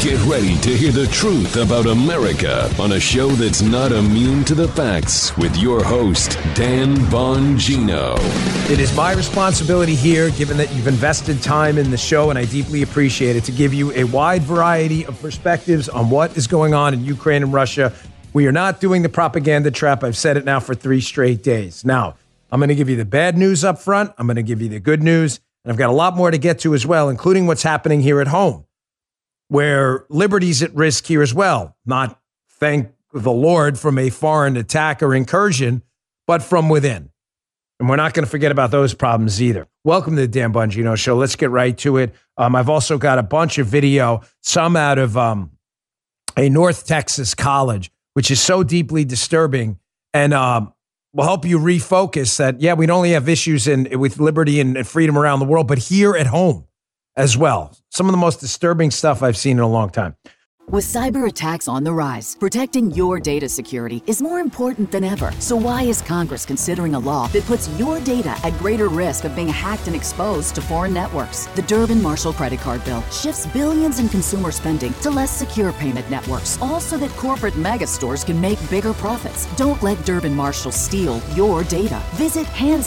Get ready to hear the truth about America on a show that's not immune to the facts with your host, Dan Bongino. It is my responsibility here, given that you've invested time in the show, and I deeply appreciate it, to give you a wide variety of perspectives on what is going on in Ukraine and Russia. We are not doing the propaganda trap. I've said it now for 3 straight days. Now, I'm going to give you the bad news up front. I'm going to give you the good news. And I've got a lot more to get to as well, including what's happening here at home, where liberty's at risk here as well. Not, thank the Lord, from a foreign attack or incursion, but from within. And we're not going to forget about those problems either. Welcome to the Dan Bongino Show. Let's get right to it. I've also got a bunch of video, some out of a North Texas college, which is so deeply disturbing, and will help you refocus that, yeah, we don't only have issues with liberty and freedom around the world, but here at home as well. Some of the most disturbing stuff I've seen in a long time. With cyber attacks on the rise, protecting your data security is more important than ever. So why is Congress considering a law that puts your data at greater risk of being hacked and exposed to foreign networks? The Durbin-Marshall credit card bill shifts billions in consumer spending to less secure payment networks, all so that corporate mega stores can make bigger profits. Don't let Durbin-Marshall steal your data. Visit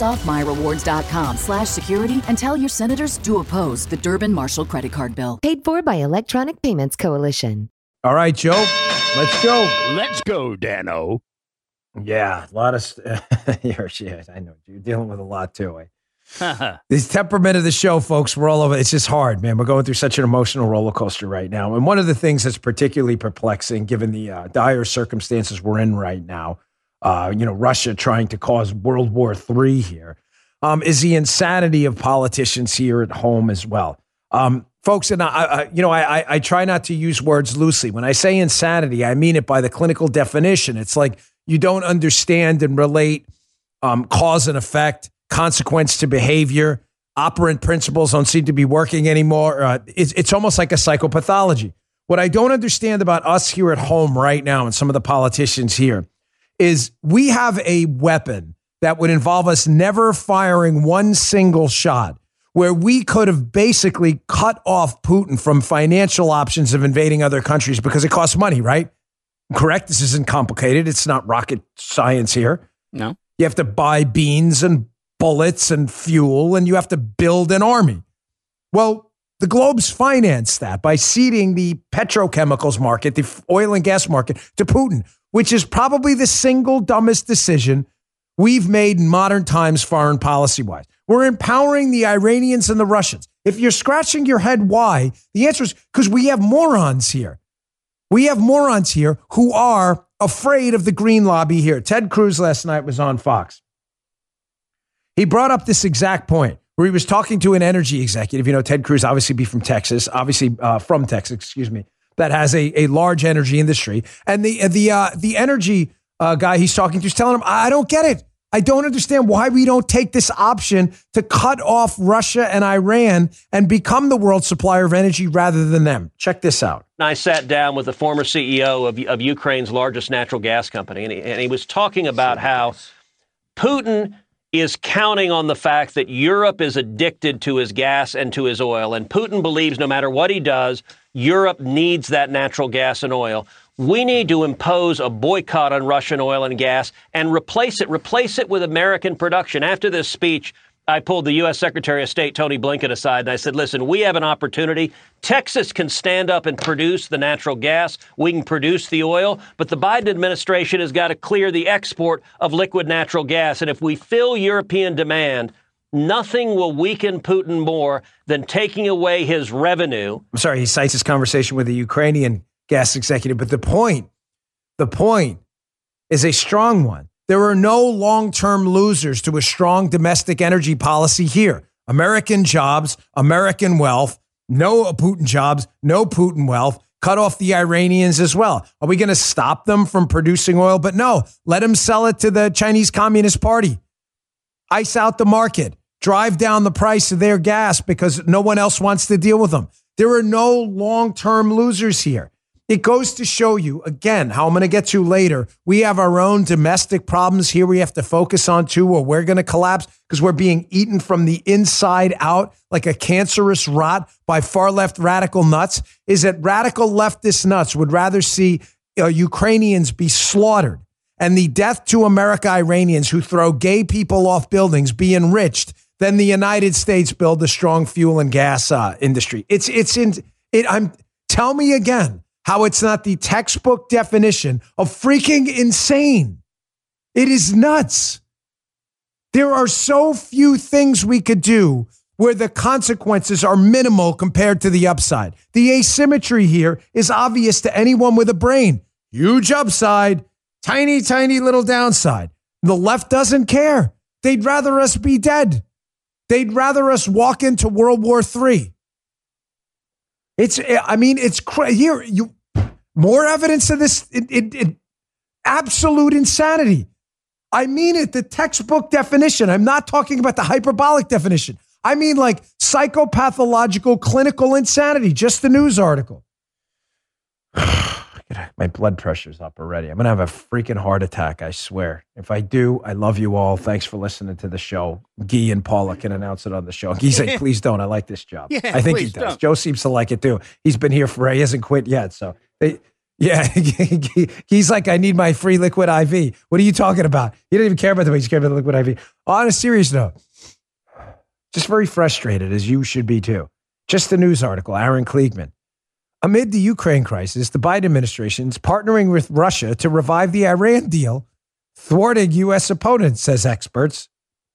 handsoffmyrewards.com/security and tell your senators to oppose the Durbin-Marshall credit card bill. Paid for by Electronic Payments Coalition. All right, Joe, let's go. Let's go, Dano. Yeah, a lot of shit. I know you're dealing with a lot too. This temperament of the show, folks, we're all over. It's just hard, man. We're going through such an emotional roller coaster right now. And one of the things that's particularly perplexing, given the dire circumstances we're in right now, Russia trying to cause World War III here, is the insanity of politicians here at home as well. Folks, and I try not to use words loosely. When I say insanity, I mean it by the clinical definition. It's like you don't understand and relate cause and effect, consequence to behavior. Operant principles don't seem to be working anymore. It's almost like a psychopathology. What I don't understand about us here at home right now and some of the politicians here is we have a weapon that would involve us never firing one single shot, where we could have basically cut off Putin from financial options of invading other countries because it costs money, right? Correct? This isn't complicated. It's not rocket science here. No. You have to buy beans and bullets and fuel, and you have to build an army. Well, the Globe's financed that by ceding the petrochemicals market, the oil and gas market, to Putin, which is probably the single dumbest decision we've made in modern times foreign policy-wise. We're empowering the Iranians and the Russians. If you're scratching your head why, the answer is because we have morons here. We have morons here who are afraid of the green lobby here. Ted Cruz last night was on Fox. He brought up this exact point where he was talking to an energy executive. You know, Ted Cruz obviously from Texas, that has a large energy industry. And the energy guy he's talking to is telling him, I don't get it. I don't understand why we don't take this option to cut off Russia and Iran and become the world supplier of energy rather than them. Check this out. I sat down with the former CEO of Ukraine's largest natural gas company, and he was talking about how Putin is counting on the fact that Europe is addicted to his gas and to his oil, and Putin believes no matter what he does, Europe needs that natural gas and oil. We need to impose a boycott on Russian oil and gas and replace it with American production. After this speech, I pulled the U.S. Secretary of State, Tony Blinken, aside, and I said, listen, we have an opportunity. Texas can stand up and produce the natural gas. We can produce the oil. But the Biden administration has got to clear the export of liquid natural gas. And if we fill European demand, nothing will weaken Putin more than taking away his revenue. I'm sorry, he cites his conversation with the Ukrainian gas executive, but the point is a strong one. There are no long-term losers to a strong domestic energy policy here. American jobs, American wealth, no Putin jobs, no Putin wealth, cut off the Iranians as well. Are we going to stop them from producing oil? But no, let them sell it to the Chinese Communist Party. Ice out the market, drive down the price of their gas because no one else wants to deal with them. There are no long-term losers here. It goes to show you, again, how I'm going to get to later. We have our own domestic problems here we have to focus on too, or we're going to collapse because we're being eaten from the inside out like a cancerous rot by far left radical nuts, is that radical leftist nuts would rather see Ukrainians be slaughtered and the death to America Iranians who throw gay people off buildings be enriched than the United States build a strong fuel and gas industry. Tell me again how it's not the textbook definition of freaking insane. It is nuts. There are so few things we could do where the consequences are minimal compared to the upside. The asymmetry here is obvious to anyone with a brain. Huge upside, tiny, tiny little downside. The left doesn't care. They'd rather us be dead. They'd rather us walk into World War III. It's crazy. More evidence of this absolute insanity. I mean it, the textbook definition. I'm not talking about the hyperbolic definition. I mean like psychopathological clinical insanity, just the news article. My blood pressure's up already. I'm going to have a freaking heart attack, I swear. If I do, I love you all. Thanks for listening to the show. Guy and Paula can announce it on the show. Guy's like, please don't. I like this job. Yeah, I think he does. Don't. Joe seems to like it too. He's been here he hasn't quit yet. So, he's like, I need my free liquid IV. What are you talking about? He didn't even care about the way he's cared about the liquid IV. On a serious note, just very frustrated, as you should be too. Just the news article, Aaron Kliegman. Amid the Ukraine crisis, the Biden administration is partnering with Russia to revive the Iran deal, thwarting U.S. opponents, says experts.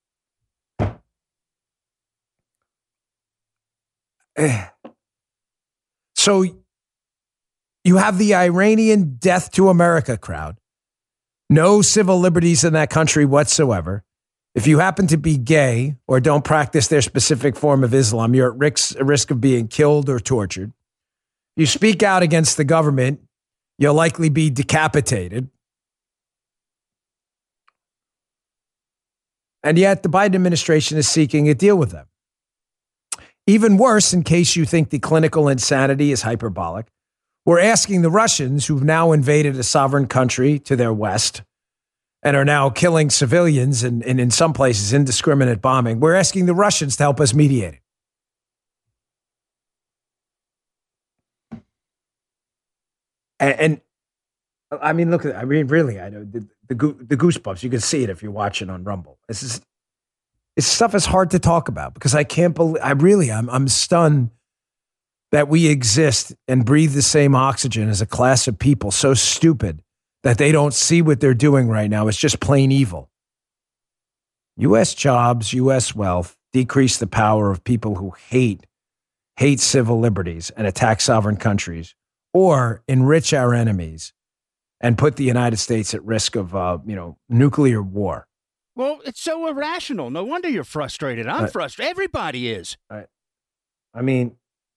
So you have the Iranian death to America crowd. No civil liberties in that country whatsoever. If you happen to be gay or don't practice their specific form of Islam, you're at risk of being killed or tortured. You speak out against the government, you'll likely be decapitated. And yet the Biden administration is seeking a deal with them. Even worse, in case you think the clinical insanity is hyperbolic, we're asking the Russians, who've now invaded a sovereign country to their west and are now killing civilians and in some places indiscriminate bombing, we're asking the Russians to help us mediate it. And I mean, look at it. I mean, really, I know the goosebumps. You can see it if you're watching on Rumble. It's stuff is hard to talk about because I can't believe. I'm stunned that we exist and breathe the same oxygen as a class of people so stupid that they don't see what they're doing right now. It's just plain evil. U.S. jobs, U.S. wealth decrease the power of people who hate civil liberties and attack sovereign countries, or enrich our enemies and put the United States at risk of, nuclear war. Well, it's so irrational. No wonder you're frustrated. I'm frustrated. Everybody is. I mean,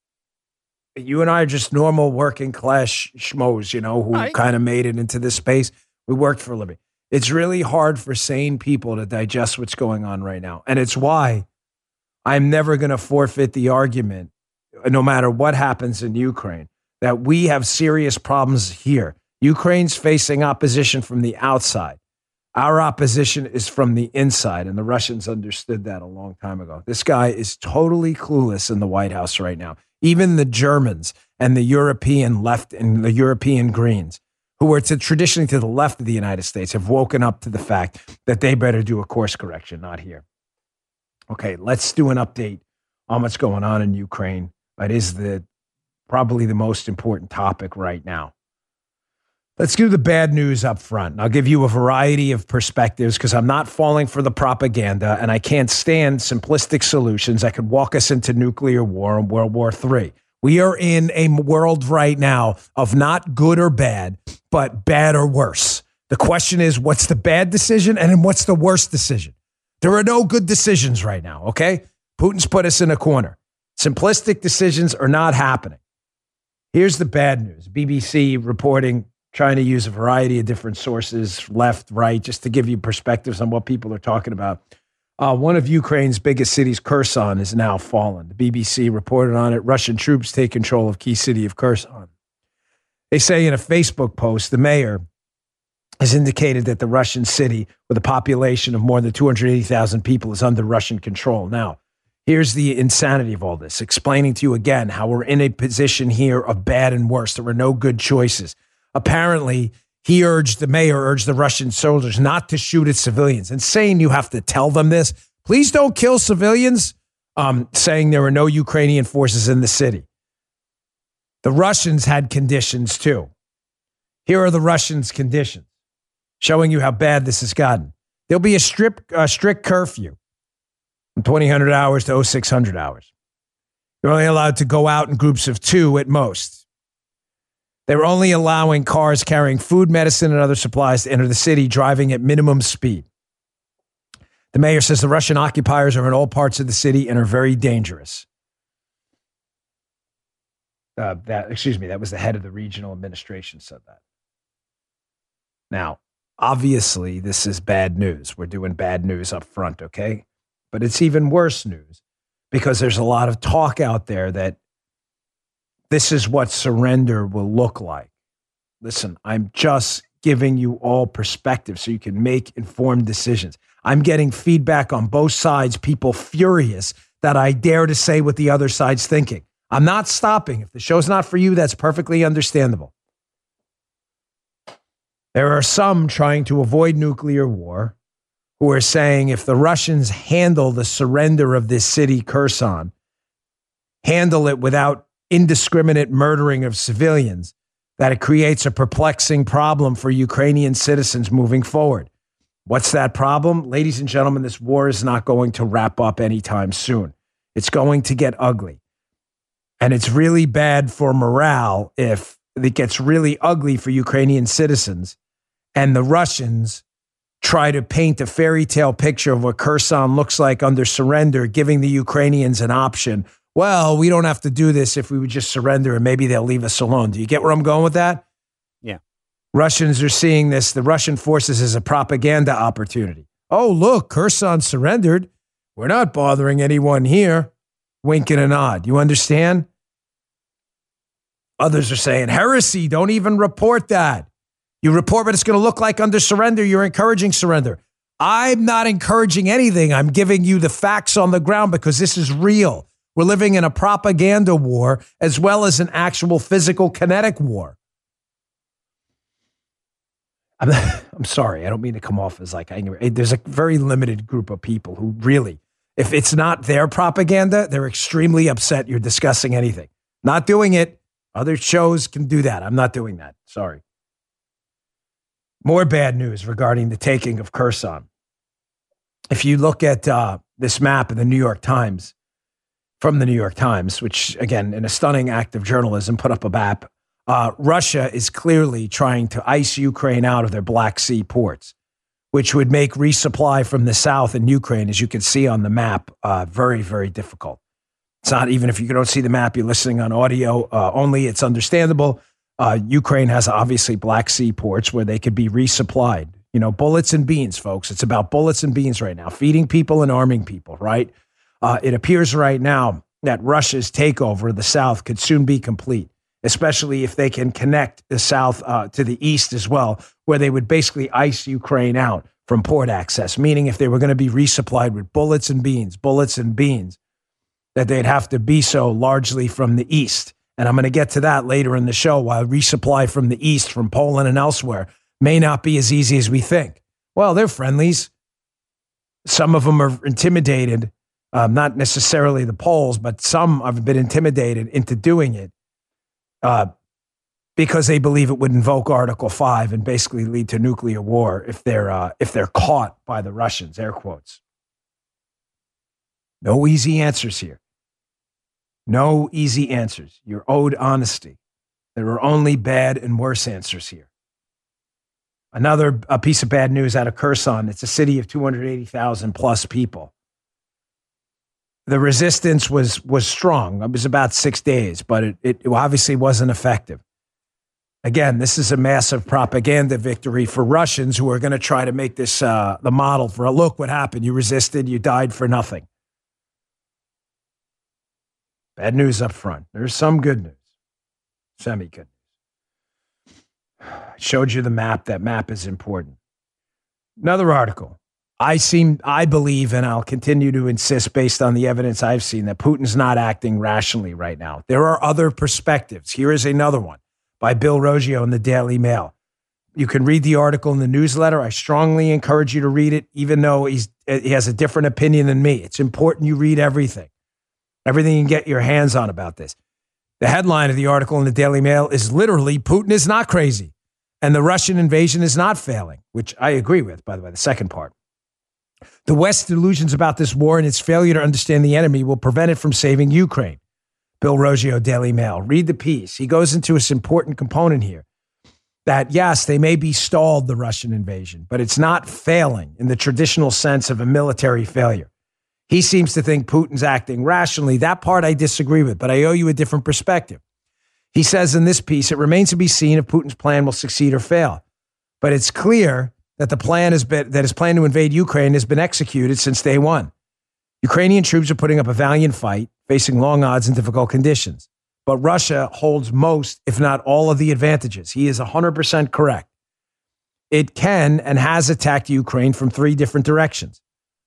you and I are just normal working class schmoes, who kind of made it into this space. We worked for a living. It's really hard for sane people to digest what's going on right now. And it's why I'm never going to forfeit the argument, no matter what happens in Ukraine, that we have serious problems here. Ukraine's facing opposition from the outside. Our opposition is from the inside, and the Russians understood that a long time ago. This guy is totally clueless in the White House right now. Even the Germans and the European left and the European Greens, who were traditionally to the left of the United States, have woken up to the fact that they better do a course correction, not here. Okay, let's do an update on what's going on in Ukraine. It is probably the most important topic right now. Let's do the bad news up front. And I'll give you a variety of perspectives because I'm not falling for the propaganda and I can't stand simplistic solutions that could walk us into nuclear war and World War III. We are in a world right now of not good or bad, but bad or worse. The question is, what's the bad decision and then what's the worst decision? There are no good decisions right now, okay? Putin's put us in a corner. Simplistic decisions are not happening. Here's the bad news. BBC reporting, trying to use a variety of different sources, left, right, just to give you perspectives on what people are talking about. One of Ukraine's biggest cities, Kherson, is now fallen. The BBC reported on it. Russian troops take control of key city of Kherson. They say in a Facebook post, the mayor has indicated that the Russian city with a population of more than 280,000 people is under Russian control. Now, here's the insanity of all this, explaining to you again how we're in a position here of bad and worse. There were no good choices. Apparently, the mayor urged the Russian soldiers not to shoot at civilians and saying you have to tell them this. Please don't kill civilians, saying there were no Ukrainian forces in the city. The Russians had conditions too. Here are the Russians' conditions, showing you how bad this has gotten. There'll be a strict curfew from 2000 hours to 0600 hours. You're only allowed to go out in groups of 2 at most. They were only allowing cars carrying food, medicine, and other supplies to enter the city, driving at minimum speed. The mayor says the Russian occupiers are in all parts of the city and are very dangerous. That was the head of the regional administration said that. Now, obviously, this is bad news. We're doing bad news up front, okay? But it's even worse news because there's a lot of talk out there that this is what surrender will look like. Listen, I'm just giving you all perspective so you can make informed decisions. I'm getting feedback on both sides, people furious that I dare to say what the other side's thinking. I'm not stopping. If the show's not for you, that's perfectly understandable. There are some trying to avoid nuclear war who are saying if the Russians handle the surrender of this city, Kherson, handle it without indiscriminate murdering of civilians, that it creates a perplexing problem for Ukrainian citizens moving forward. What's that problem? Ladies and gentlemen, this war is not going to wrap up anytime soon. It's going to get ugly. And it's really bad for morale if it gets really ugly for Ukrainian citizens and the Russians try to paint a fairy tale picture of what Kherson looks like under surrender, giving the Ukrainians an option. Well, we don't have to do this if we would just surrender and maybe they'll leave us alone. Do you get where I'm going with that? Yeah. Russians are seeing this, the Russian forces, as a propaganda opportunity. Oh, look, Kherson surrendered. We're not bothering anyone here. Wink and a nod. You understand? Others are saying, heresy, don't even report that. You report what it's going to look like under surrender. You're encouraging surrender. I'm not encouraging anything. I'm giving you the facts on the ground because this is real. We're living in a propaganda war as well as an actual physical kinetic war. I'm sorry. I don't mean to come off as like angry. There's a very limited group of people who really, if it's not their propaganda, they're extremely upset you're discussing anything. Not doing it. Other shows can do that. I'm not doing that. Sorry. More bad news regarding the taking of Kherson. If you look at this map in the New York Times, from the New York Times, which, again, in a stunning act of journalism, put up a map, Russia is clearly trying to ice Ukraine out of their Black Sea ports, which would make resupply from the south in Ukraine, as you can see on the map, very, very difficult. It's not, even if you don't see the map, you're listening on audio only, it's understandable. Ukraine has obviously Black Sea ports where they could be resupplied. You know, bullets and beans, folks. It's about bullets and beans right now, feeding people and arming people, right? It appears right now that Russia's takeover of the South could soon be complete, especially if they can connect the South to the East as well, where they would basically ice Ukraine out from port access, meaning if they were going to be resupplied with bullets and beans, that they'd have to be so largely from the East. And I'm going to get to that later in the show, while resupply from the East, from Poland and elsewhere, may not be as easy as we think. Well, they're friendlies. Some of them are intimidated, not necessarily the Poles, but some have been intimidated into doing it because they believe it would invoke Article 5 and basically lead to nuclear war if they're caught by the Russians, air quotes. No easy answers here. No easy answers. You're owed honesty. There are only bad and worse answers here. Another piece of bad news out of Kherson. It's a city of 280,000 plus people. The resistance was strong. It was about 6 days, but it obviously wasn't effective. Again, this is a massive propaganda victory for Russians who are going to try to make this the model for, look what happened. You resisted, you died for nothing. Bad news up front. There's some good news. Semi-good news. Showed you the map. That map is important. Another article. I believe, and I'll continue to insist based on the evidence I've seen, that Putin's not acting rationally right now. There are other perspectives. Here is another one by Bill Roggio in the Daily Mail. You can read the article in the newsletter. I strongly encourage you to read it, even though he has a different opinion than me. It's important you read everything you can get your hands on about this. The headline of the article in the Daily Mail is literally, Putin is not crazy, and the Russian invasion is not failing, which I agree with, by the way, the second part. The West's delusions about this war and its failure to understand the enemy will prevent it from saving Ukraine. Bill Roggio, Daily Mail. Read the piece. He goes into this important component here that, yes, they may be stalled, the Russian invasion, but it's not failing in the traditional sense of a military failure. He seems to think Putin's acting rationally. That part I disagree with, but I owe you a different perspective. He says in this piece, it remains to be seen if Putin's plan will succeed or fail. But it's clear that his plan to invade Ukraine has been executed since day one. Ukrainian troops are putting up a valiant fight, facing long odds and difficult conditions. But Russia holds most, if not all, of the advantages. He is 100% correct. It can and has attacked Ukraine from 3 different directions.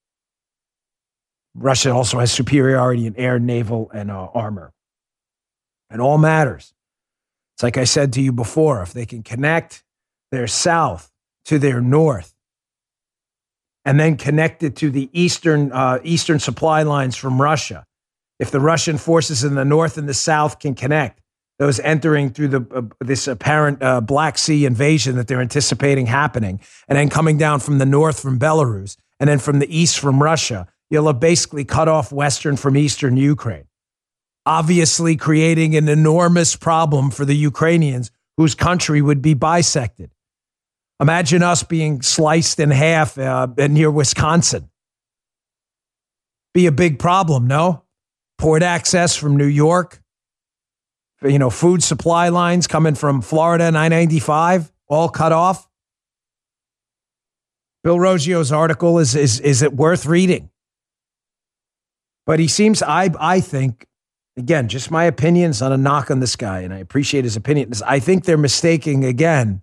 Russia also has superiority in air, naval, and armor. It all matters. It's like I said to you before, if they can connect their south to their north and then connect it to the eastern supply lines from Russia, if the Russian forces in the north and the south can connect, those entering through this apparent Black Sea invasion that they're anticipating happening, and then coming down from the north from Belarus, and then from the east from Russia, you'll have basically cut off western from eastern Ukraine, obviously creating an enormous problem for the Ukrainians, whose country would be bisected. Imagine us being sliced in half near Wisconsin. Be a big problem, no? Port access from New York, food supply lines coming from Florida and I-95, all cut off. Bill Roggio's article is it worth reading? But he seems, I think, again, just my opinion, it's not a knock on this guy, and I appreciate his opinion. I think they're mistaking, again,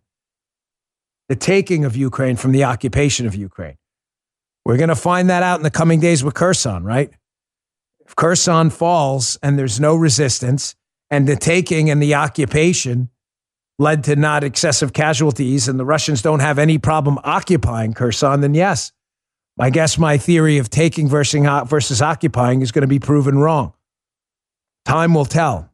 the taking of Ukraine from the occupation of Ukraine. We're going to find that out in the coming days with Kherson, right? If Kherson falls and there's no resistance, and the taking and the occupation led to not excessive casualties, and the Russians don't have any problem occupying Kherson, then yes, I guess my theory of taking versus occupying is going to be proven wrong. Time will tell.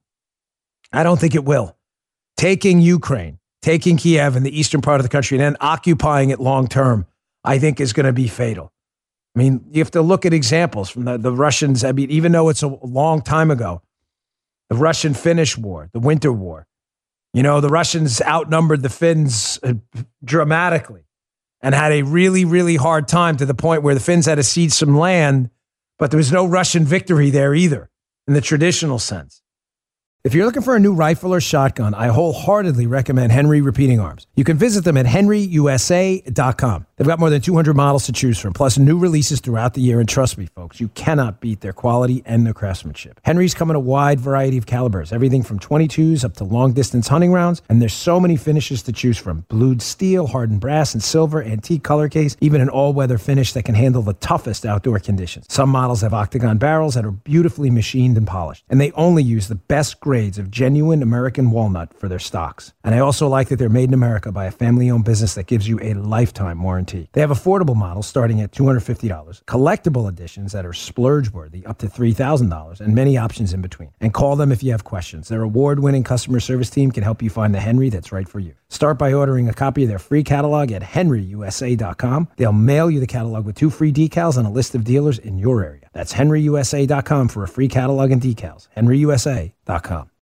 I don't think it will. Taking Ukraine, taking Kiev and the eastern part of the country, and then occupying it long term, I think is going to be fatal. I mean, you have to look at examples from the Russians. I mean, even though it's a long time ago, the Russian-Finnish War, the Winter War, the Russians outnumbered the Finns dramatically and had a really, really hard time, to the point where the Finns had to cede some land, but there was no Russian victory there either in the traditional sense. If you're looking for a new rifle or shotgun, I wholeheartedly recommend Henry Repeating Arms. You can visit them at henryusa.com. They've got more than 200 models to choose from, plus new releases throughout the year. And trust me, folks, you cannot beat their quality and their craftsmanship. Henry's come in a wide variety of calibers, everything from .22s up to long-distance hunting rounds. And there's so many finishes to choose from. Blued steel, hardened brass and silver, antique color case, even an all-weather finish that can handle the toughest outdoor conditions. Some models have octagon barrels that are beautifully machined and polished. And they only use the best grades of genuine American walnut for their stocks. And I also like that they're made in America by a family-owned business that gives you a lifetime warranty. They have affordable models starting at $250, collectible editions that are splurge-worthy up to $3,000, and many options in between. And call them if you have questions. Their award-winning customer service team can help you find the Henry that's right for you. Start by ordering a copy of their free catalog at henryusa.com. They'll mail you the catalog with 2 free decals and a list of dealers in your area. That's henryusa.com for a free catalog and decals. henryusa.com.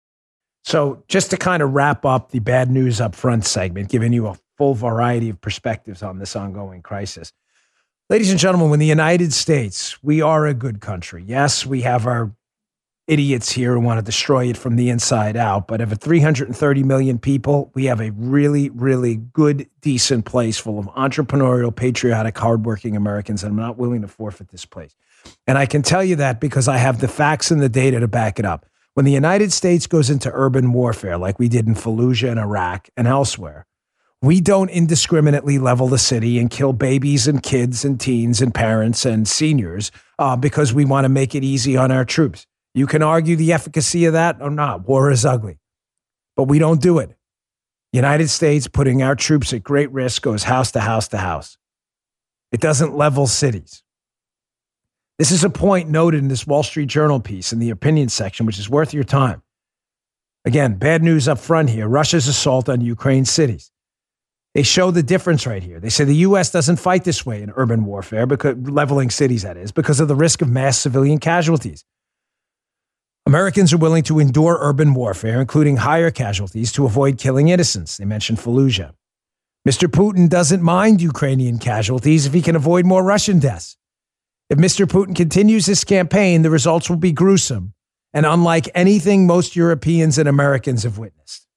So just to kind of wrap up the bad news up front segment, giving you a full variety of perspectives on this ongoing crisis. Ladies and gentlemen, when the United States, we are a good country. Yes, we have our idiots here who want to destroy it from the inside out, but of 330 million people, we have a really, really good, decent place full of entrepreneurial, patriotic, hardworking Americans, and I'm not willing to forfeit this place. And I can tell you that because I have the facts and the data to back it up. When the United States goes into urban warfare like we did in Fallujah and Iraq and elsewhere, we don't indiscriminately level the city and kill babies and kids and teens and parents and seniors because we want to make it easy on our troops. You can argue the efficacy of that or not. War is ugly. But we don't do it. United States, putting our troops at great risk, goes house to house to house. It doesn't level cities. This is a point noted in this Wall Street Journal piece in the opinion section, which is worth your time. Again, bad news up front here. Russia's assault on Ukraine's cities. They show the difference right here. They say the U.S. doesn't fight this way in urban warfare, because leveling cities, that is, because of the risk of mass civilian casualties. Americans are willing to endure urban warfare, including higher casualties, to avoid killing innocents. They mentioned Fallujah. Mr. Putin doesn't mind Ukrainian casualties if he can avoid more Russian deaths. If Mr. Putin continues his campaign, the results will be gruesome and unlike anything most Europeans and Americans have witnessed.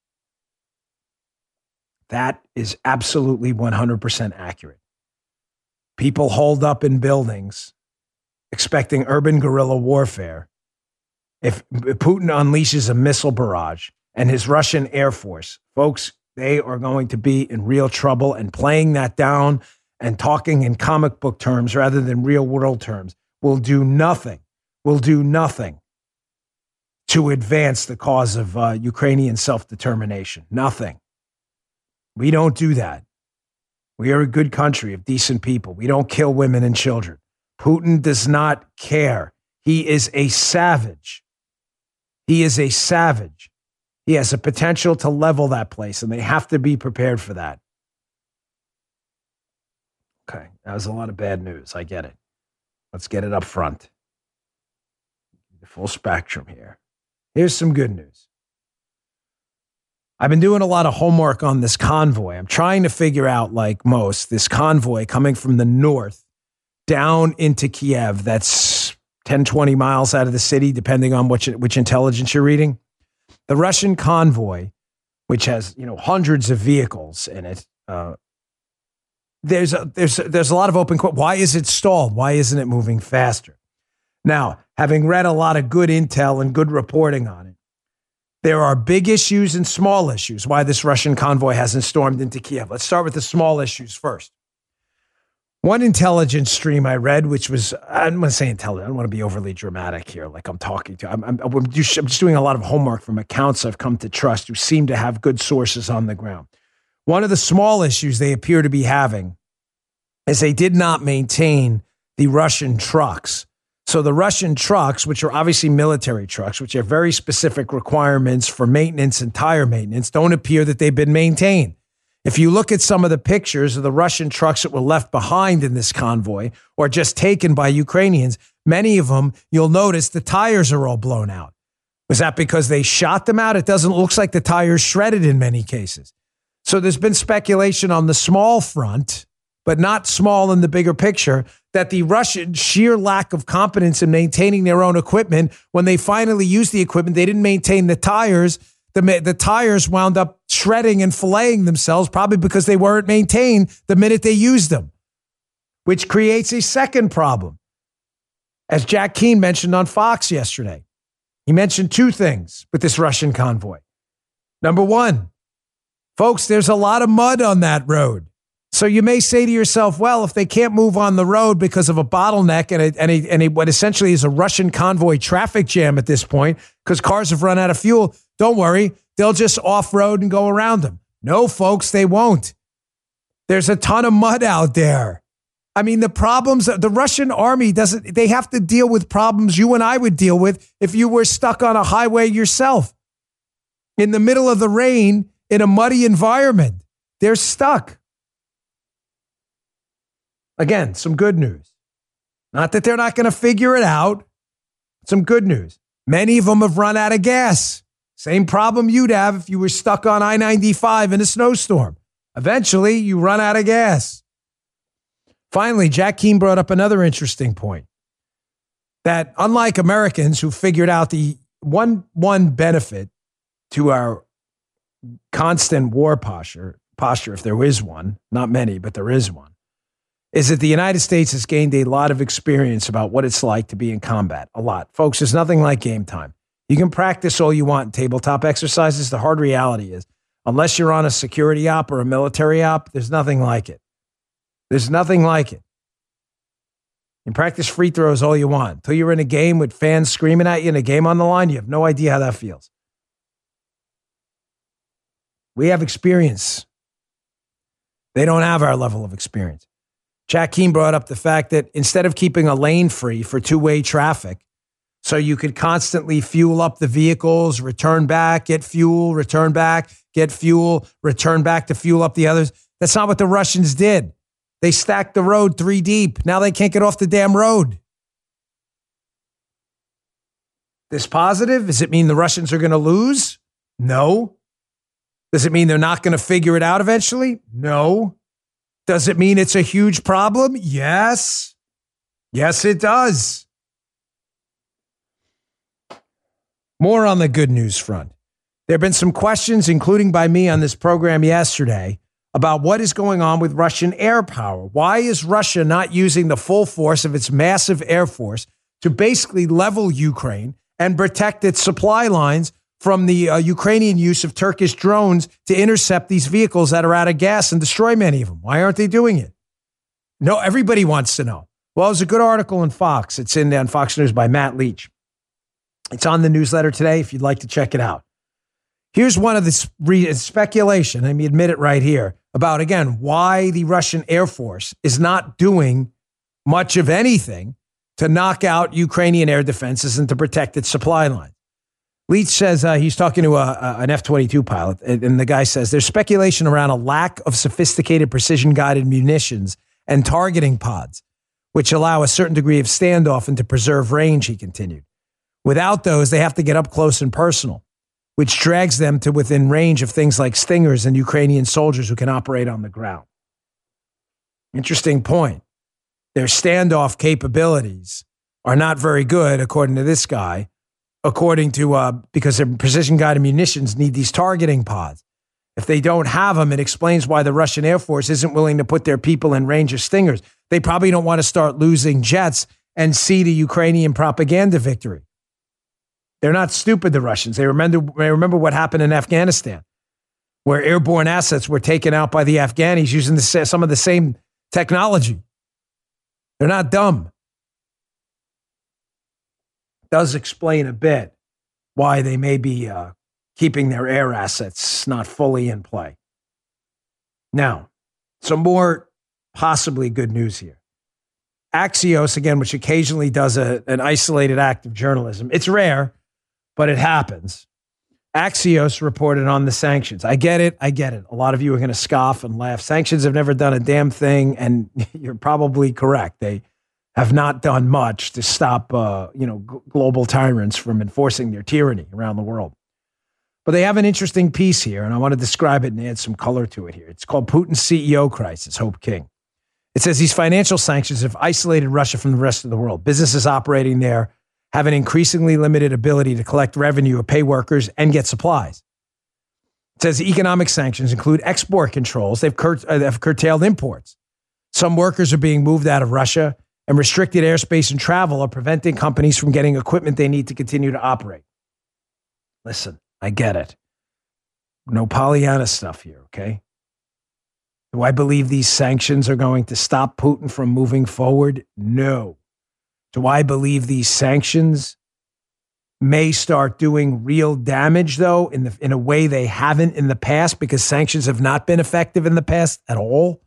That is absolutely 100% accurate. People holed up in buildings expecting urban guerrilla warfare. If Putin unleashes a missile barrage and his Russian Air Force, folks, they are going to be in real trouble, and playing that down and talking in comic book terms rather than real world terms will do nothing to advance the cause of Ukrainian self-determination. Nothing. We don't do that. We are a good country of decent people. We don't kill women and children. Putin does not care. He is a savage. He is a savage. He has a potential to level that place, and they have to be prepared for that. Okay, that was a lot of bad news. I get it. Let's get it up front. The full spectrum here. Here's some good news. I've been doing a lot of homework on this convoy. I'm trying to figure out, like most, this convoy coming from the north down into Kiev. That's 10, 20 miles out of the city, depending on which intelligence you're reading. The Russian convoy, which has, hundreds of vehicles in it, there's a lot of open questions. Why is it stalled? Why isn't it moving faster? Now, having read a lot of good intel and good reporting on it, there are big issues and small issues why this Russian convoy hasn't stormed into Kiev. Let's start with the small issues first. One intelligence stream I read, which was, I'm going to say intelligent. I don't want to be overly dramatic here, like I'm talking to. I'm just doing a lot of homework from accounts I've come to trust who seem to have good sources on the ground. One of the small issues they appear to be having is they did not maintain the Russian trucks. So the Russian trucks, which are obviously military trucks, which have very specific requirements for maintenance and tire maintenance, don't appear that they've been maintained. If you look at some of the pictures of the Russian trucks that were left behind in this convoy or just taken by Ukrainians, many of them, you'll notice the tires are all blown out. Was that because they shot them out? It doesn't look like the tires shredded in many cases. So there's been speculation on the small front, but not small in the bigger picture, that the Russian sheer lack of competence in maintaining their own equipment, when they finally used the equipment, they didn't maintain the tires. The tires wound up shredding and filleting themselves, probably because they weren't maintained the minute they used them, which creates a second problem. As Jack Keane mentioned on Fox yesterday, he mentioned two things with this Russian convoy. Number one, folks, there's a lot of mud on that road. So you may say to yourself, well, if they can't move on the road because of a bottleneck and what essentially is a Russian convoy traffic jam at this point, because cars have run out of fuel, don't worry, they'll just off-road and go around them. No, folks, they won't. There's a ton of mud out there. I mean, the problems, the Russian army they have to deal with problems you and I would deal with if you were stuck on a highway yourself in the middle of the rain in a muddy environment. They're stuck. Again, some good news. Not that they're not going to figure it out. Some good news. Many of them have run out of gas. Same problem you'd have if you were stuck on I-95 in a snowstorm. Eventually, you run out of gas. Finally, Jack Keane brought up another interesting point. That unlike Americans who figured out the one benefit to our constant war posture, if there is one, not many, but there is one, is that the United States has gained a lot of experience about what it's like to be in combat. A lot. Folks, there's nothing like game time. You can practice all you want in tabletop exercises. The hard reality is, unless you're on a security op or a military op, there's nothing like it. There's nothing like it. You can practice free throws all you want. Until you're in a game with fans screaming at you and a game on the line, you have no idea how that feels. We have experience. They don't have our level of experience. Jack Keane brought up the fact that instead of keeping a lane free for two-way traffic, so you could constantly fuel up the vehicles, return back, get fuel, return back, get fuel, return back to fuel up the others. That's not what the Russians did. They stacked the road 3 deep. Now they can't get off the damn road. This positive? Does it mean the Russians are going to lose? No. Does it mean they're not going to figure it out eventually? No. Does it mean it's a huge problem? Yes. Yes, it does. More on the good news front. There have been some questions, including by me on this program yesterday, about what is going on with Russian air power. Why is Russia not using the full force of its massive air force to basically level Ukraine and protect its supply lines from the Ukrainian use of Turkish drones to intercept these vehicles that are out of gas and destroy many of them? Why aren't they doing it? No, everybody wants to know. Well, there's a good article in Fox. It's on Fox News by Matt Leach. It's on the newsletter today if you'd like to check it out. Here's one of the speculation, let me admit it right here, about, again, why the Russian Air Force is not doing much of anything to knock out Ukrainian air defenses and to protect its supply line. Leach says he's talking to an F-22 pilot, and the guy says there's speculation around a lack of sophisticated precision-guided munitions and targeting pods, which allow a certain degree of standoff and to preserve range, he continued. Without those, they have to get up close and personal, which drags them to within range of things like Stingers and Ukrainian soldiers who can operate on the ground. Interesting point. Their standoff capabilities are not very good, according to this guy, because their precision-guided munitions need these targeting pods. If they don't have them, it explains why the Russian Air Force isn't willing to put their people in range of Stingers. They probably don't want to start losing jets and see the Ukrainian propaganda victory. They're not stupid, the Russians. They remember what happened in Afghanistan, where airborne assets were taken out by the Afghanis using some of the same technology. They're not dumb. Does explain a bit why they may be keeping their air assets not fully in play. Now, some more possibly good news here. Axios, again, which occasionally does an isolated act of journalism. It's rare, but it happens. Axios reported on the sanctions. I get it. A lot of you are going to scoff and laugh. Sanctions have never done a damn thing, and you're probably correct. They have not done much to stop global tyrants from enforcing their tyranny around the world. But they have an interesting piece here, and I want to describe it and add some color to it here. It's called Putin's CEO crisis, Hope King. It says these financial sanctions have isolated Russia from the rest of the world. Businesses operating there have an increasingly limited ability to collect revenue or pay workers and get supplies. It says economic sanctions include export controls. They've curtailed imports. Some workers are being moved out of Russia, and restricted airspace and travel are preventing companies from getting equipment they need to continue to operate. Listen, I get it. No Pollyanna stuff here, okay? Do I believe these sanctions are going to stop Putin from moving forward? No. Do I believe these sanctions may start doing real damage, though, in a way they haven't in the past, because sanctions have not been effective in the past at all?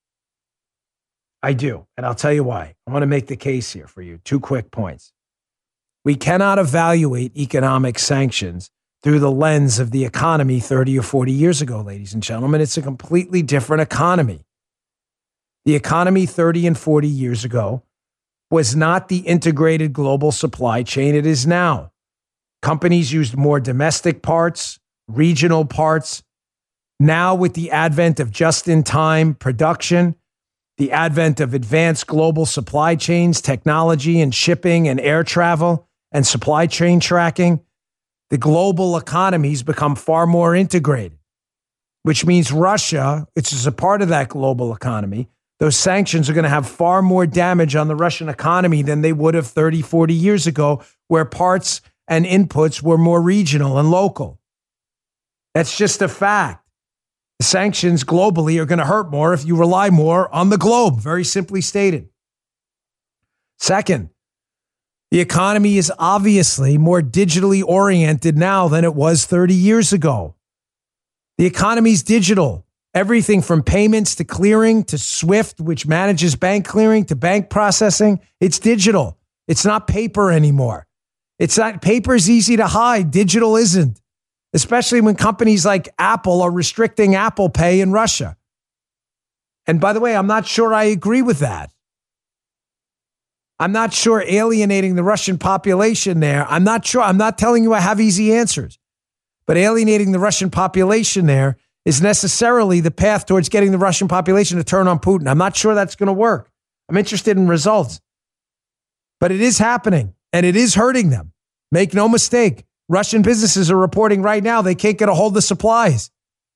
I do, and I'll tell you why. I want to make the case here for you. 2 quick points. We cannot evaluate economic sanctions through the lens of the economy 30 or 40 years ago, ladies and gentlemen. It's a completely different economy. The economy 30 and 40 years ago was not the integrated global supply chain it is now. Companies used more domestic parts, regional parts. Now, with the advent of just-in-time production, the advent of advanced global supply chains, technology and shipping and air travel and supply chain tracking, the global economy's become far more integrated, which means Russia, which is a part of that global economy, those sanctions are going to have far more damage on the Russian economy than they would have 30, 40 years ago, where parts and inputs were more regional and local. That's just a fact. The sanctions globally are going to hurt more if you rely more on the globe, very simply stated. Second, the economy is obviously more digitally oriented now than it was 30 years ago. The economy's digital. Everything from payments to clearing to SWIFT, which manages bank clearing, to bank processing, it's digital. It's not paper anymore. It's not, paper's easy to hide. Digital isn't, especially when companies like Apple are restricting Apple Pay in Russia. And by the way, I'm not sure I agree with that. I'm not sure alienating the Russian population there. I'm not sure. I'm not telling you I have easy answers. But alienating the Russian population there is necessarily the path towards getting the Russian population to turn on Putin. I'm not sure that's going to work. I'm interested in results. But it is happening, and it is hurting them. Make no mistake. Russian businesses are reporting right now they can't get a hold of supplies.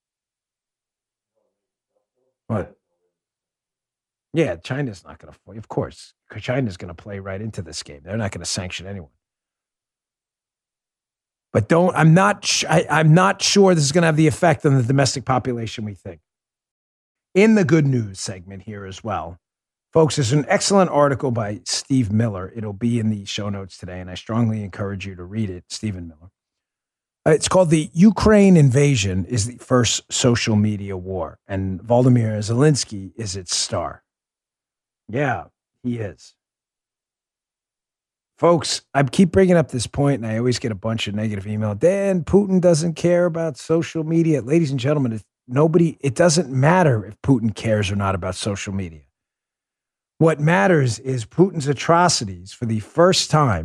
What? Yeah, China's not going to, of course, China's going to play right into this game. They're not going to sanction anyone. But I'm not sure this is going to have the effect on the domestic population we think. In the good news segment here as well, folks, there's an excellent article by Steve Miller. It'll be in the show notes today, and I strongly encourage you to read it, Stephen Miller. It's called The Ukraine Invasion is the First Social Media War, and Volodymyr Zelensky is its star. Yeah, he is. Folks, I keep bringing up this point, and I always get a bunch of negative email. Dan, Putin doesn't care about social media. Ladies and gentlemen, it doesn't matter if Putin cares or not about social media. What matters is Putin's atrocities. For the first time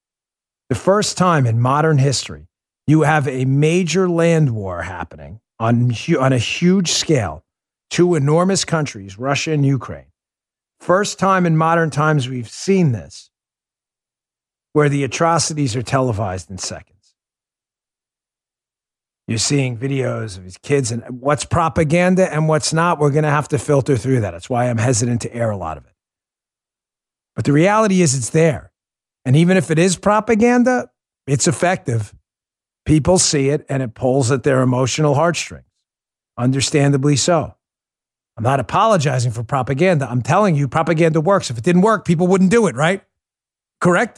in modern history, you have a major land war happening on a huge scale. Two enormous countries, Russia and Ukraine. First time in modern times we've seen this, where the atrocities are televised in seconds. You're seeing videos of these kids, and what's propaganda and what's not, we're going to have to filter through that. That's why I'm hesitant to air a lot of it. But the reality is it's there. And even if it is propaganda, it's effective. People see it, and it pulls at their emotional heartstrings. Understandably so. I'm not apologizing for propaganda. I'm telling you, propaganda works. If it didn't work, people wouldn't do it, right? Correct?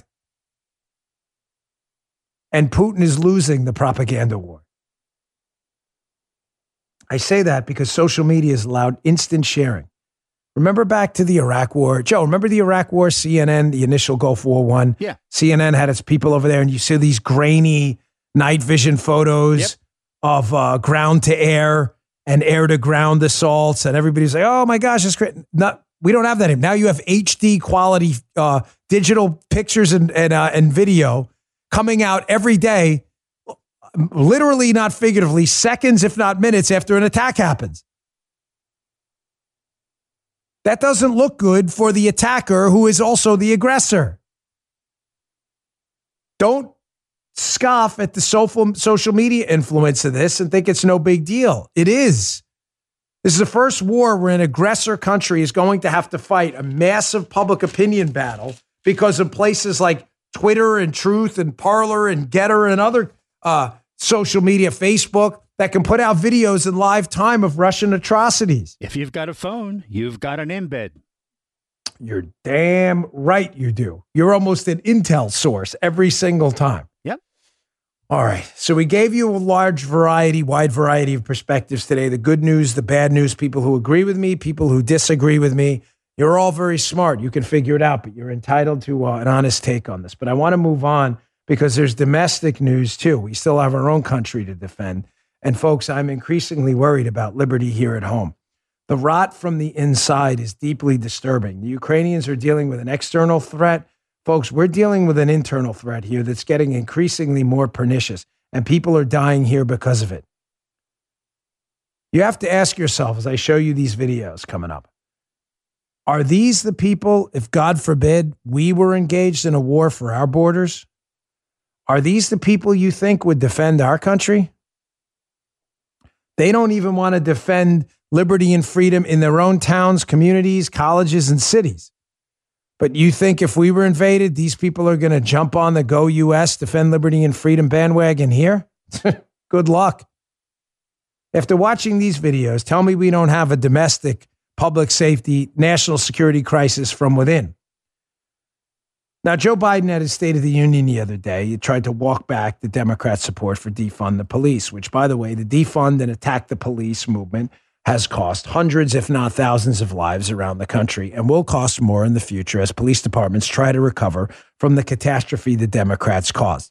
And Putin is losing the propaganda war. I say that because social media has allowed instant sharing. Remember back to the Iraq War? Joe, remember the Iraq War, CNN, the initial Gulf War I? Yeah. CNN had its people over there, and you see these grainy night vision photos of ground to air and air to ground assaults, and everybody's like, oh my gosh, it's great. We don't have that anymore. Now you have HD quality digital pictures and video coming out every day, literally, not figuratively, seconds, if not minutes after an attack happens. That doesn't look good for the attacker who is also the aggressor. Don't scoff at the social media influence of this and think it's no big deal. It is. This is the first war where an aggressor country is going to have to fight a massive public opinion battle because of places like Twitter and Truth and Parler and Getter and other social media, Facebook, that can put out videos in live time of Russian atrocities. If you've got a phone, you've got an embed. You're damn right you do. You're almost an intel source every single time. Yep. All right. So we gave you a wide variety of perspectives today. The good news, the bad news, people who agree with me, people who disagree with me. You're all very smart. You can figure it out, but you're entitled to an honest take on this. But I want to move on because there's domestic news too. We still have our own country to defend. And folks, I'm increasingly worried about liberty here at home. The rot from the inside is deeply disturbing. The Ukrainians are dealing with an external threat. Folks, we're dealing with an internal threat here that's getting increasingly more pernicious, and people are dying here because of it. You have to ask yourself, as I show you these videos coming up, are these the people, if God forbid, we were engaged in a war for our borders? Are these the people you think would defend our country? They don't even want to defend liberty and freedom in their own towns, communities, colleges, and cities. But you think if we were invaded, these people are going to jump on the Go U.S. Defend Liberty and Freedom bandwagon here? Good luck. After watching these videos, tell me we don't have a domestic public safety, national security crisis from within. Now, Joe Biden at his State of the Union the other day, he tried to walk back the Democrat support for defund the police, which, by the way, the defund and attack the police movement has cost hundreds, if not thousands of lives around the country and will cost more in the future as police departments try to recover from the catastrophe the Democrats caused.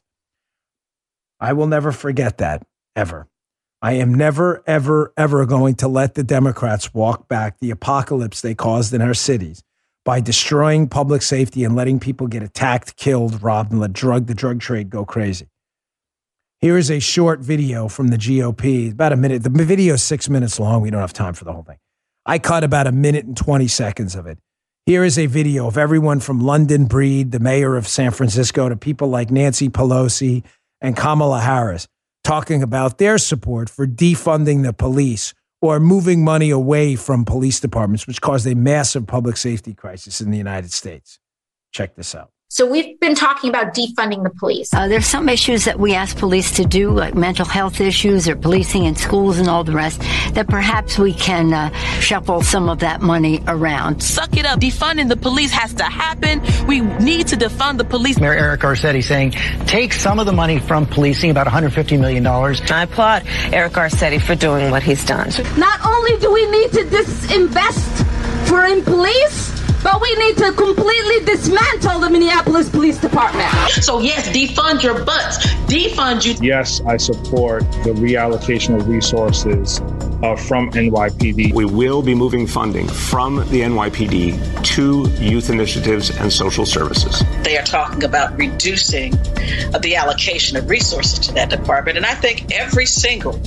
I will never forget that, ever. I am never, ever, ever going to let the Democrats walk back the apocalypse they caused in our cities by destroying public safety and letting people get attacked, killed, robbed, and let the drug trade go crazy. Here is a short video from the GOP, about a minute. The video is 6 minutes long. We don't have time for the whole thing. I cut about 1 minute and 20 seconds of it. Here is a video of everyone from London Breed, the mayor of San Francisco, to people like Nancy Pelosi and Kamala Harris talking about their support for defunding the police or moving money away from police departments, which caused a massive public safety crisis in the United States. Check this out. So we've been talking about defunding the police. There's some issues that we ask police to do, like mental health issues or policing in schools and all the rest, that perhaps we can shuffle some of that money around. Suck it up. Defunding the police has to happen. We need to defund the police. Mayor Eric Garcetti saying, take some of the money from policing, about $150 million. I applaud Eric Garcetti for doing what he's done. Not only do we need to disinvest in police, but we need to completely dismantle the Minneapolis Police Department. So yes, defund your butts. Defund you. Yes, I support the reallocation of resources from NYPD. We will be moving funding from the NYPD to youth initiatives and social services. They are talking about reducing the allocation of resources to that department. And I think every single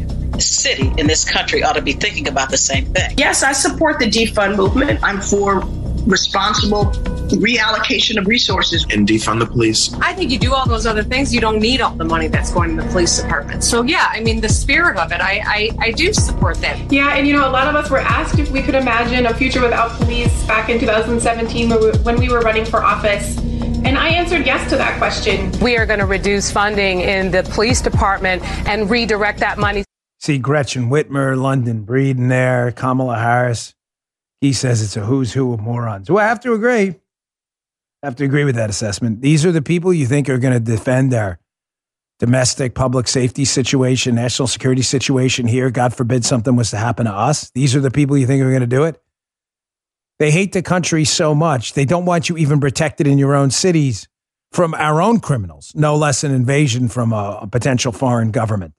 city in this country ought to be thinking about the same thing. Yes, I support the defund movement. I'm for responsible reallocation of resources. And defund the police. I think you do all those other things, you don't need all the money that's going to the police department. So yeah, I mean, the spirit of it, I do support that. Yeah, and a lot of us were asked if we could imagine a future without police back in 2017 when we were running for office. And I answered yes to that question. We are going to reduce funding in the police department and redirect that money. See Gretchen Whitmer, London Breed in there, Kamala Harris. He says it's a who's who of morons. Well, I have to agree. I have to agree with that assessment. These are the people you think are going to defend our domestic public safety situation, national security situation here. God forbid something was to happen to us. These are the people you think are going to do it. They hate the country so much. They don't want you even protected in your own cities from our own criminals, no less an invasion from a potential foreign government.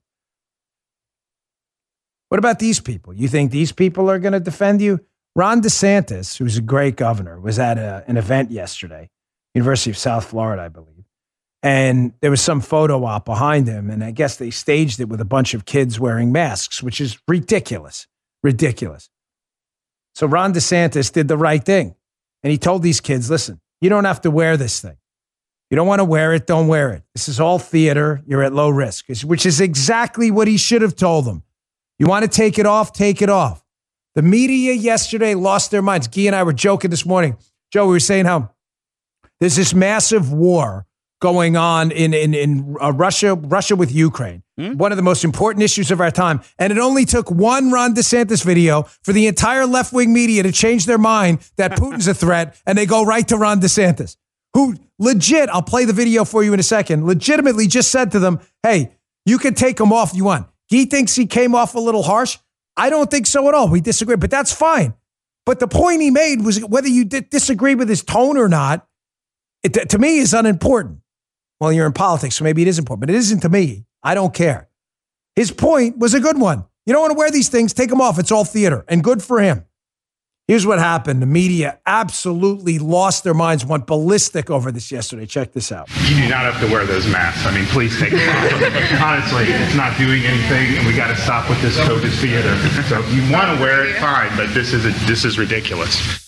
What about these people? You think these people are going to defend you? Ron DeSantis, who's a great governor, was at an event yesterday, University of South Florida, I believe. And there was some photo op behind him. And I guess they staged it with a bunch of kids wearing masks, which is ridiculous. Ridiculous. So Ron DeSantis did the right thing. And he told these kids, listen, you don't have to wear this thing. You don't want to wear it, don't wear it. This is all theater. You're at low risk, which is exactly what he should have told them. You want to take it off? Take it off. The media yesterday lost their minds. Guy and I were joking this morning. Joe, we were saying how there's this massive war going on in Russia with Ukraine. One of the most important issues of our time. And it only took one Ron DeSantis video for the entire left-wing media to change their mind that Putin's a threat, and they go right to Ron DeSantis, who legit, I'll play the video for you in a second, legitimately just said to them, hey, you can take him off if you want. He thinks he came off a little harsh. I don't think so at all. We disagree, but that's fine. But the point he made was whether you disagree with his tone or not, it, to me, is unimportant. Well, you're in politics, so maybe it is important, but it isn't to me. I don't care. His point was a good one. You don't want to wear these things, take them off. It's all theater, and good for him. Here's what happened. The media absolutely lost their minds, went ballistic over this yesterday. Check this out. You do not have to wear those masks. I mean, please take them off. Honestly, it's not doing anything, and we got to stop with this COVID theater. So if you want to wear it, fine, but this is ridiculous.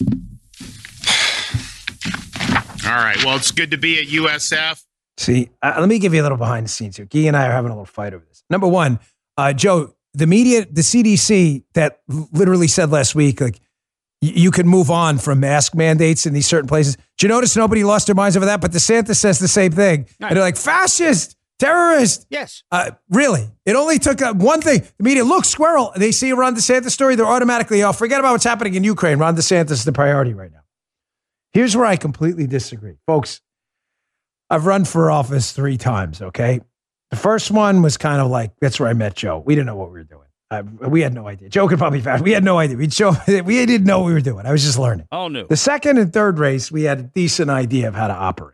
All right. Well, it's good to be at USF. See, let me give you a little behind the scenes here. Guy and I are having a little fight over this. Number one, Joe, the media, the CDC that literally said last week, like, you can move on from mask mandates in these certain places. Do you notice nobody lost their minds over that? But DeSantis says the same thing. Right. And they're like, fascist, terrorist. Yes. Really? It only took one thing. The media, look, squirrel. They see a Ron DeSantis story. They're automatically, forget about what's happening in Ukraine. Ron DeSantis is the priority right now. Here's where I completely disagree. Folks, I've run for office 3 times, okay? The first one was kind of like, that's where I met Joe. We didn't know what we were doing. We had no idea. Joe could probably vouch. We had no idea. We didn't know what we were doing. I was just learning. All new. The second and third race, we had a decent idea of how to operate.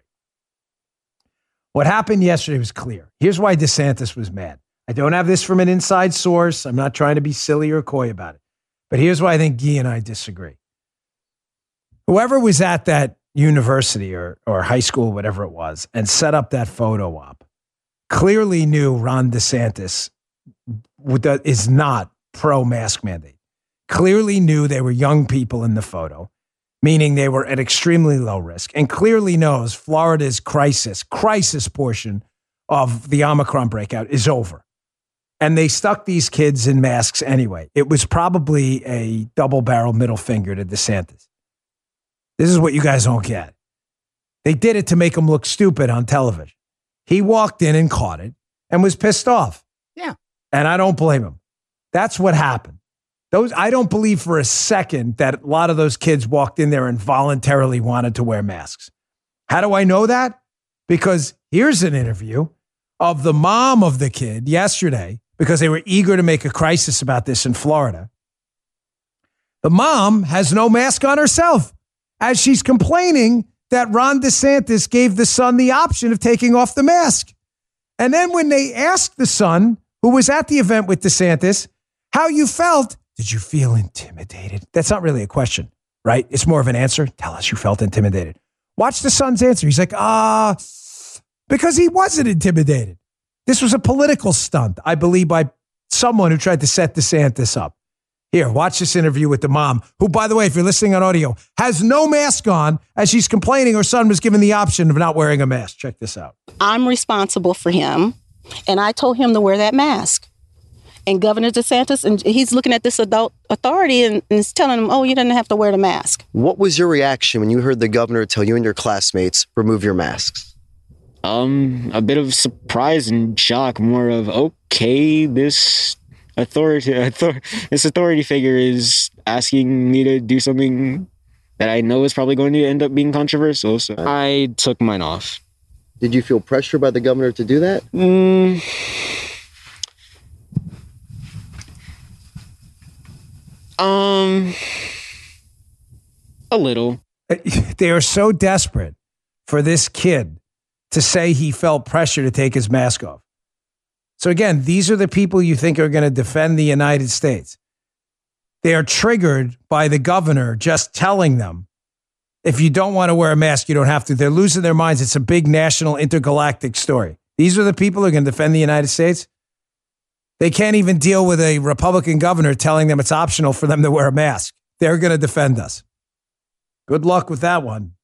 What happened yesterday was clear. Here's why DeSantis was mad. I don't have this from an inside source. I'm not trying to be silly or coy about it. But here's why I think Guy and I disagree. Whoever was at that university or high school, whatever it was, and set up that photo op, clearly knew Ron DeSantis is not pro-mask mandate. Clearly knew they were young people in the photo, meaning they were at extremely low risk, and clearly knows Florida's crisis portion of the Omicron breakout is over. And they stuck these kids in masks anyway. It was probably a double-barrel middle finger to DeSantis. This is what you guys don't get. They did it to make him look stupid on television. He walked in and caught it and was pissed off. Yeah. And I don't blame him. That's what happened. I don't believe for a second that a lot of those kids walked in there and voluntarily wanted to wear masks. How do I know that? Because here's an interview of the mom of the kid yesterday, because they were eager to make a crisis about this in Florida. The mom has no mask on herself as she's complaining that Ron DeSantis gave the son the option of taking off the mask. And then when they asked the son, who was at the event with DeSantis, how you felt, did you feel intimidated? That's not really a question, right? It's more of an answer. Tell us you felt intimidated. Watch the son's answer. He's like, because he wasn't intimidated. This was a political stunt, I believe, by someone who tried to set DeSantis up. Here, watch this interview with the mom, who, by the way, if you're listening on audio, has no mask on as she's complaining her son was given the option of not wearing a mask. Check this out. I'm responsible for him, and I told him to wear that mask. And Governor DeSantis, and he's looking at this adult authority and is telling him, oh, you didn't have to wear the mask. What was your reaction when you heard the governor tell you and your classmates, remove your masks? A bit of surprise and shock, more of, okay, this authority figure is asking me to do something that I know is probably going to end up being controversial. So I took mine off. Did you feel pressure by the governor to do that? A little. They are so desperate for this kid to say he felt pressure to take his mask off. So again, these are the people you think are going to defend the United States. They are triggered by the governor just telling them, if you don't want to wear a mask, you don't have to. They're losing their minds. It's a big national intergalactic story. These are the people who are going to defend the United States. They can't even deal with a Republican governor telling them it's optional for them to wear a mask. They're going to defend us. Good luck with that one.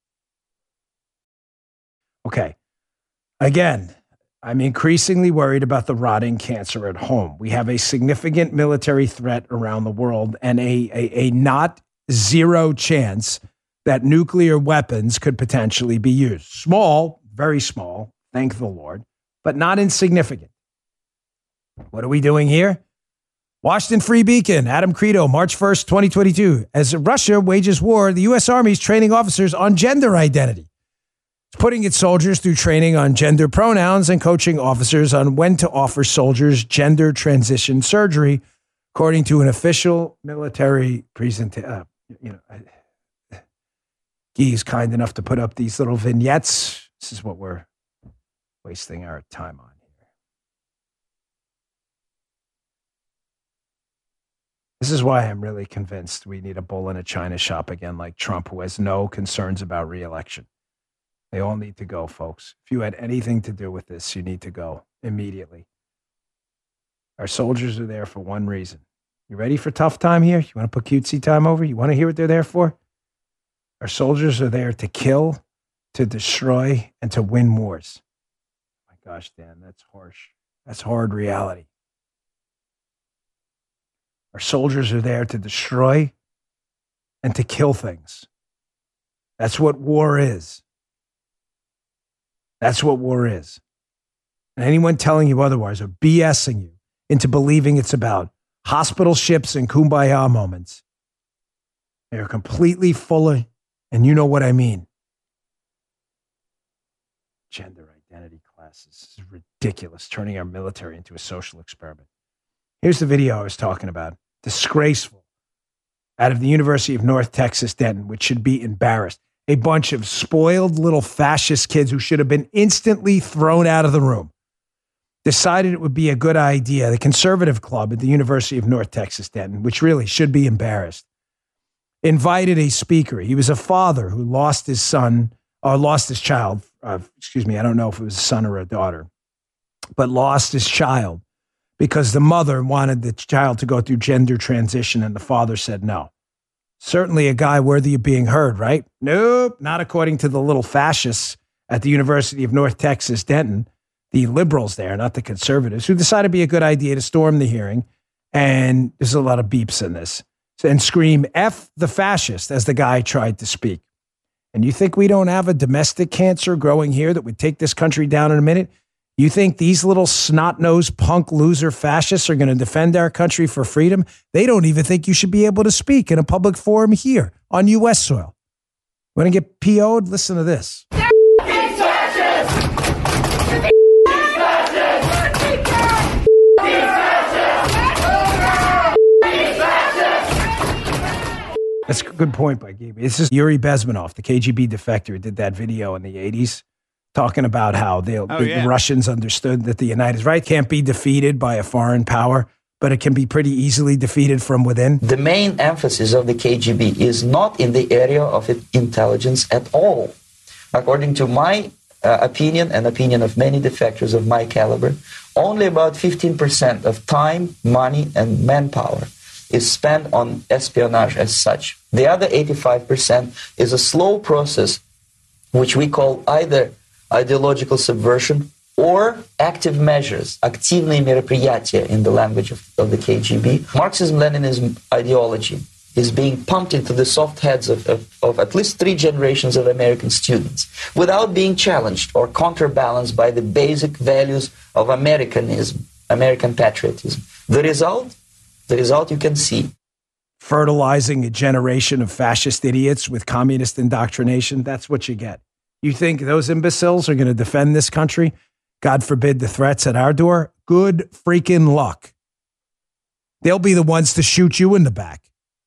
Okay. Again, I'm increasingly worried about the rotting cancer at home. We have a significant military threat around the world and a not zero chance that nuclear weapons could potentially be used. Small, very small, thank the Lord, but not insignificant. What are we doing here? Washington Free Beacon, Adam Credo, March 1st, 2022. As Russia wages war, the U.S. Army is training officers on gender identity. It's putting its soldiers through training on gender pronouns and coaching officers on when to offer soldiers gender transition surgery, according to an official military presentation. He's kind enough to put up these little vignettes. This is what we're wasting our time on. This is why I'm really convinced we need a bull in a china shop again, like Trump, who has no concerns about re-election. They all need to go, folks. If you had anything to do with this, you need to go immediately. Our soldiers are there for one reason. You ready for tough time here? You want to put cutesy time over? You want to hear what they're there for? Our soldiers are there to kill, to destroy, and to win wars. Oh my gosh, Dan, that's harsh. That's hard reality. Our soldiers are there to destroy, and to kill things. That's what war is. That's what war is. And anyone telling you otherwise or BSing you into believing it's about hospital ships and kumbaya moments, they're completely full of, and you know what I mean. Gender identity classes. This is ridiculous, turning our military into a social experiment. Here's the video I was talking about. Disgraceful. Out of the University of North Texas, Denton, which should be embarrassed. A bunch of spoiled little fascist kids who should have been instantly thrown out of the room decided it would be a good idea. The conservative club at the University of North Texas, Denton, which really should be embarrassed, invited a speaker. He was a father who lost his son, or lost his child. I don't know if it was a son or a daughter, but lost his child because the mother wanted the child to go through gender transition and the father said no. Certainly a guy worthy of being heard, right? Nope, not according to the little fascists at the University of North Texas, Denton, the liberals there, not the conservatives, who decided it'd be a good idea to storm the hearing. And there's a lot of beeps in this. And scream, F the fascist, as the guy tried to speak. And you think we don't have a domestic cancer growing here that would take this country down in a minute? You think these little snot-nosed punk loser fascists are going to defend our country for freedom? They don't even think you should be able to speak in a public forum here on U.S. soil. Want to get PO'd? Listen to this. That's a good point by Gabe. This is Yuri Bezmenov, the KGB defector who did that video in the 80s, talking about how the Russians understood that the United States can't be defeated by a foreign power, but it can be pretty easily defeated from within. The main emphasis of the KGB is not in the area of intelligence at all. According to my opinion and opinion of many defectors of my caliber, only about 15% of time, money, and manpower is spent on espionage as such. The other 85% is a slow process, which we call either ideological subversion or active measures, активные мероприятия in the language of the KGB. Marxism-Leninism ideology is being pumped into the soft heads of at least 3 generations of American students without being challenged or counterbalanced by the basic values of Americanism, American patriotism. The result you can see. Fertilizing a generation of fascist idiots with communist indoctrination, that's what you get. You think those imbeciles are going to defend this country? God forbid the threats at our door? Good freaking luck. They'll be the ones to shoot you in the back.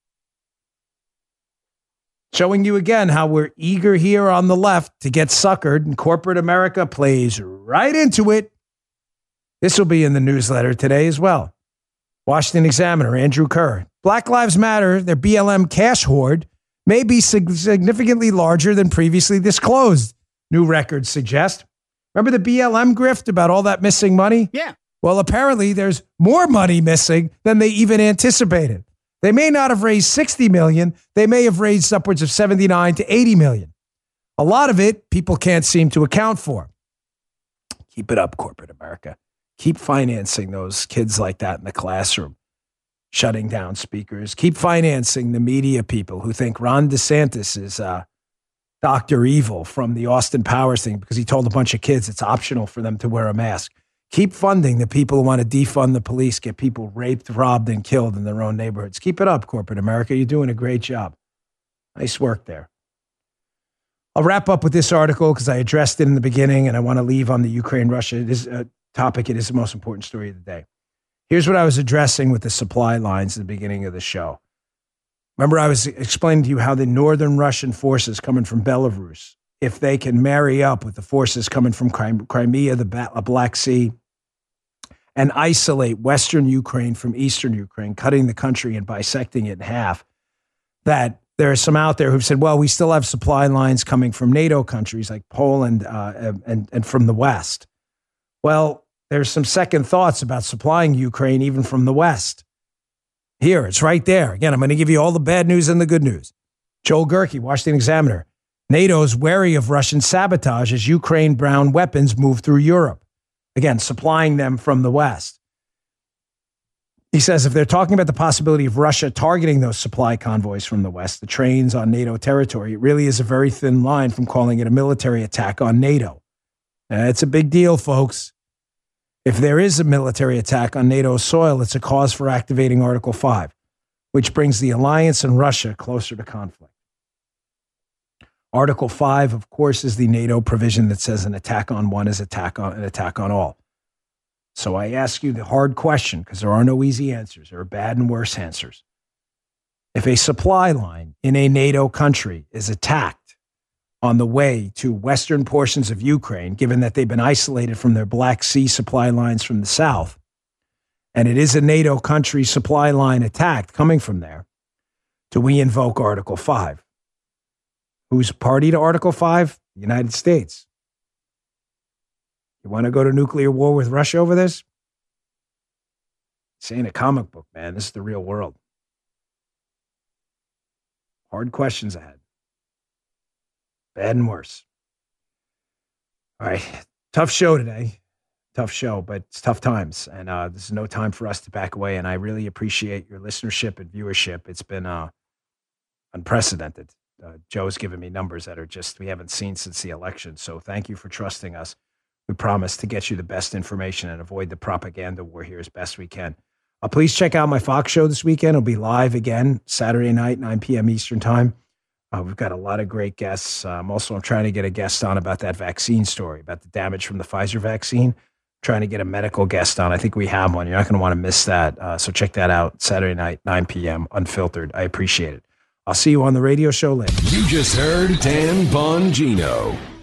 Showing you again how we're eager here on the left to get suckered, and corporate America plays right into it. This will be in the newsletter today as well. Washington Examiner, Andrew Kerr. Black Lives Matter, their BLM cash hoard, may be significantly larger than previously disclosed, new records suggest. Remember the BLM grift about all that missing money? Yeah. Well, apparently there's more money missing than they even anticipated. They may not have raised $60 million. They may have raised upwards of $79 to $80 million. A lot of it, people can't seem to account for. Keep it up, corporate America. Keep financing those kids like that in the classroom, shutting down speakers. Keep financing the media people who think Ron DeSantis is Dr. Evil from the Austin Powers thing because he told a bunch of kids it's optional for them to wear a mask. Keep funding the people who want to defund the police, get people raped, robbed, and killed in their own neighborhoods. Keep it up, corporate America. You're doing a great job. Nice work there. I'll wrap up with this article because I addressed it in the beginning and I want to leave on the Ukraine-Russia topic. It is the most important story of the day. Here's what I was addressing with the supply lines at the beginning of the show. Remember, I was explaining to you how the northern Russian forces coming from Belarus, if they can marry up with the forces coming from Crimea, the Black Sea, and isolate Western Ukraine from Eastern Ukraine, cutting the country and bisecting it in half, that there are some out there who've said, well, we still have supply lines coming from NATO countries like Poland and from the West. Well, there's some second thoughts about supplying Ukraine even from the West. Here, it's right there. Again, I'm going to give you all the bad news and the good news. Joel Gerke, Washington Examiner. NATO's wary of Russian sabotage as Ukraine-bound weapons move through Europe. Again, supplying them from the West. He says if they're talking about the possibility of Russia targeting those supply convoys from the West, the trains on NATO territory, it really is a very thin line from calling it a military attack on NATO. It's a big deal, folks. If there is a military attack on NATO soil, it's a cause for activating Article 5, which brings the alliance and Russia closer to conflict. Article 5, of course, is the NATO provision that says an attack on one is an attack on all. So I ask you the hard question, because there are no easy answers. There are bad and worse answers. If a supply line in a NATO country is attacked on the way to western portions of Ukraine, given that they've been isolated from their Black Sea supply lines from the south, and it is a NATO country supply line attacked coming from there, do we invoke Article 5? Who's party to Article 5? The United States. You want to go to nuclear war with Russia over this? This ain't a comic book, man. This is the real world. Hard questions ahead. Bad and worse. All right. Tough show today. Tough show, but it's tough times. And there's no time for us to back away. And I really appreciate your listenership and viewership. It's been unprecedented. Joe's given me numbers that are just we haven't seen since the election. So thank you for trusting us. We promise to get you the best information and avoid the propaganda war here as best we can. Please check out my Fox show this weekend. It'll be live again Saturday night, 9 p.m. Eastern time. We've got a lot of great guests. I'm trying to get a guest on about that vaccine story, about the damage from the Pfizer vaccine. Trying to get a medical guest on. I think we have one. You're not going to want to miss that. So check that out Saturday night, 9 p.m. Unfiltered. I appreciate it. I'll see you on the radio show later. You just heard Dan Bongino.